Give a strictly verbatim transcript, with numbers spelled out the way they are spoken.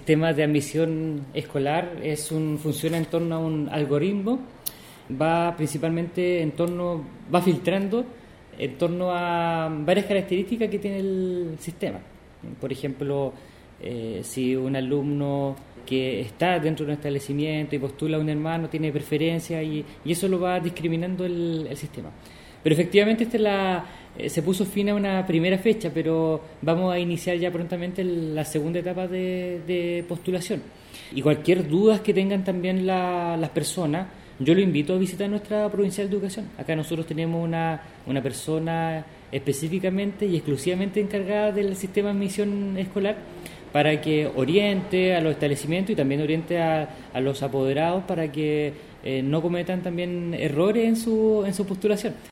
Temas de admisión escolar es un, funciona en torno a un algoritmo, va principalmente en torno, va filtrando en torno a varias características que tiene el sistema. Por ejemplo, eh, si un alumno que está dentro de un establecimiento y postula a un hermano tiene preferencia y, y eso lo va discriminando el, el sistema. Pero efectivamente esta es la, eh, se puso fin a una primera fecha, pero vamos a iniciar ya prontamente el, la segunda etapa de, de postulación. Y cualquier duda que tengan también la, las personas, yo lo invito a visitar nuestra provincial de educación. Acá nosotros tenemos una, una persona específicamente y exclusivamente encargada del sistema de admisión escolar para que oriente a los establecimientos y también oriente a, a los apoderados para que eh, no cometan también errores en su, en su postulación.